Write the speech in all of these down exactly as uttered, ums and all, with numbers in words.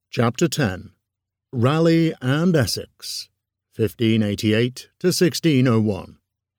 Chapter ten. Raleigh and Essex, fifteen eighty-eight to sixteen oh one.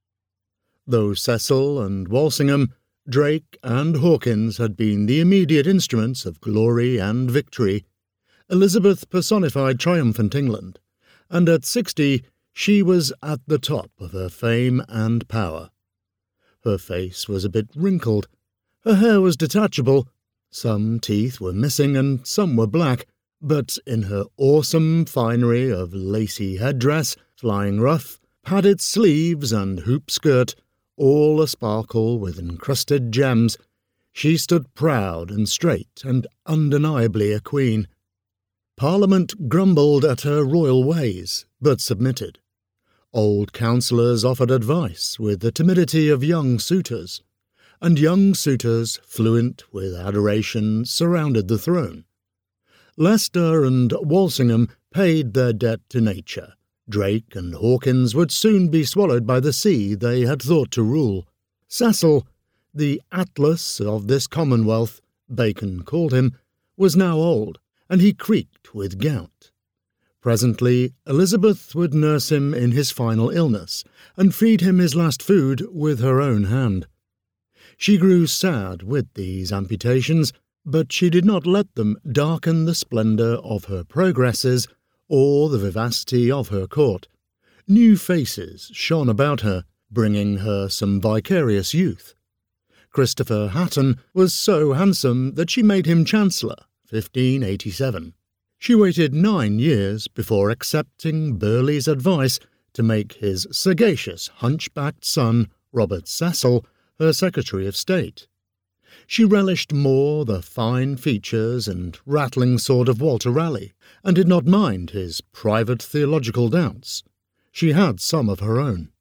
Though Cecil and Walsingham, Drake and Hawkins had been the immediate instruments of glory and victory, Elizabeth personified triumphant England, and at sixty she was at the top of her fame and power. Her face was a bit wrinkled, her hair was detachable, some teeth were missing and some were black, but in her awesome finery of lacy headdress, flying ruff, padded sleeves and hoop skirt, all a-sparkle with encrusted gems, she stood proud and straight and undeniably a queen. Parliament grumbled at her royal ways, but submitted. Old councillors offered advice with the timidity of young suitors, and young suitors, fluent with adoration, surrounded the throne. Leicester and Walsingham paid their debt to nature. Drake and Hawkins would soon be swallowed by the sea they had thought to rule. Cecil, the Atlas of this commonwealth, Bacon called him, was now old, and he creaked with gout. Presently Elizabeth would nurse him in his final illness, and feed him his last food with her own hand. She grew sad with these amputations, but she did not let them darken the splendour of her progresses or the vivacity of her court. New faces shone about her, bringing her some vicarious youth. Christopher Hatton was so handsome that she made him Chancellor, fifteen eighty-seven. She waited nine years before accepting Burleigh's advice to make his sagacious hunchbacked son, Robert Cecil, her Secretary of State. She relished more the fine features and rattling sword of Walter Raleigh, and did not mind his private theological doubts. She had some of her own.